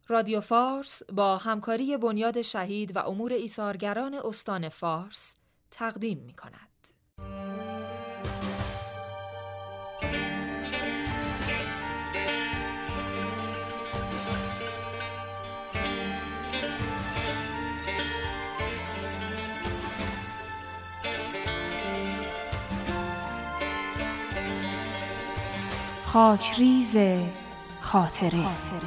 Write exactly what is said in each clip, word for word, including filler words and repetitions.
رادیو فارس با همکاری بنیاد شهید و امور ایثارگران استان فارس تقدیم می کند. خاکریز خاطره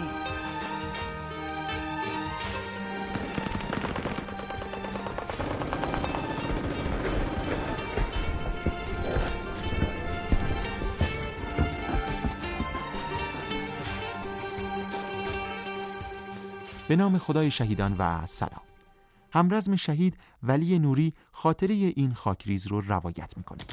به نام خدای شهیدان و سلام. همرزم شهید ولی نوری خاطره این خاکریز رو روایت میکنه.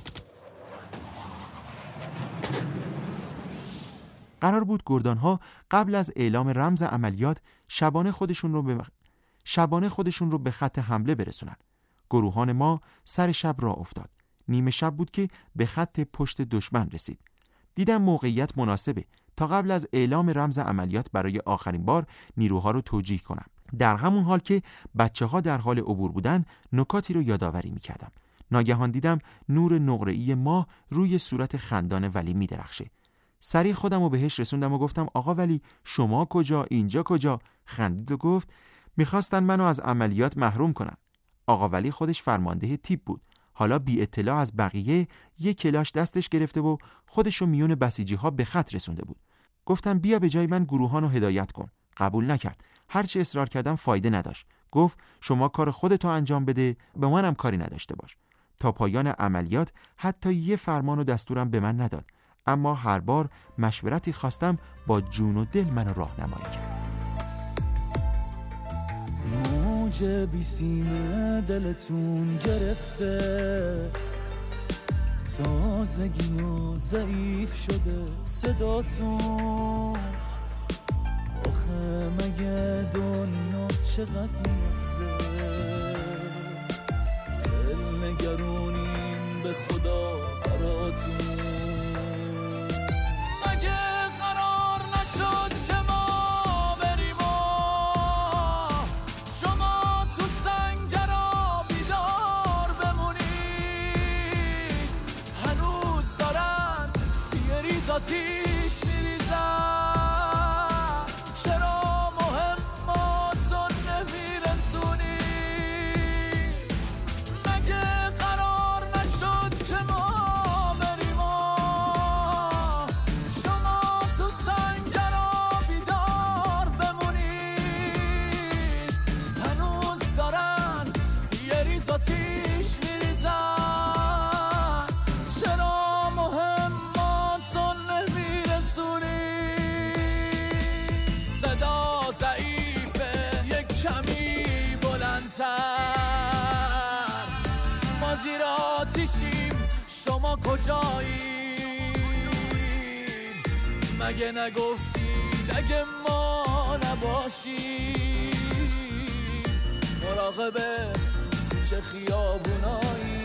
قرار بود گردانها قبل از اعلام رمز عملیات شبانه خودشون رو به شبانه خودشون رو به خط حمله برسونن. گروهان ما سر شب راه افتاد. نیمه شب بود که به خط پشت دشمن رسید. دیدم موقعیت مناسبه تا قبل از اعلام رمز عملیات برای آخرین بار نیروها رو توجیه کنم. در همون حال که بچه‌ها در حال عبور بودن، نکاتی رو یادآوری می‌کردم. ناگهان دیدم نور نقره‌ای ماه روی صورت خندان ولی می‌درخشه. سریع خودم رو بهش رسوندم و گفتم آقا ولی شما کجا؟ اینجا کجا؟ خندید و گفت میخواستن منو از عملیات محروم کنن. آقا ولی خودش فرمانده تیپ بود. حالا بی اطلاع از بقیه یک کلاش دستش گرفته و خودشو میون بسیجی ها به خط رسونده بود. گفتم بیا به جای من گروهانو هدایت کن. قبول نکرد. هرچی اصرار کردم فایده نداشت. گفت شما کار خودتو انجام بده، به منم کاری نداشته باش. تا پایان عملیات حتی یه فرمان و دستورم به من نداد. اما هر بار مشورتی خواستم با جون و دل منو راهنمایی کرد. موج بی سیمه دلتون گرفته، تازگی و ضعیف شده صداتون. آخه مگه دنیا چقدر میگذره، دل نگرونیم به خدا براتون. آتیش میریزم، چرا مهماتون نمیرسونی؟ مگه قرار نشد که ما بریم و شما تو سنگرا بیدار بمونید؟ هنوز دارن یه ریز آتیش میریزن، چرا مهم صدا ضعیفه یک کمی بلندتر، ما زیر آتیشیم شما کجاییم؟ مگه نگفتید اگه ما نباشیم مراقب چه خیابونایی؟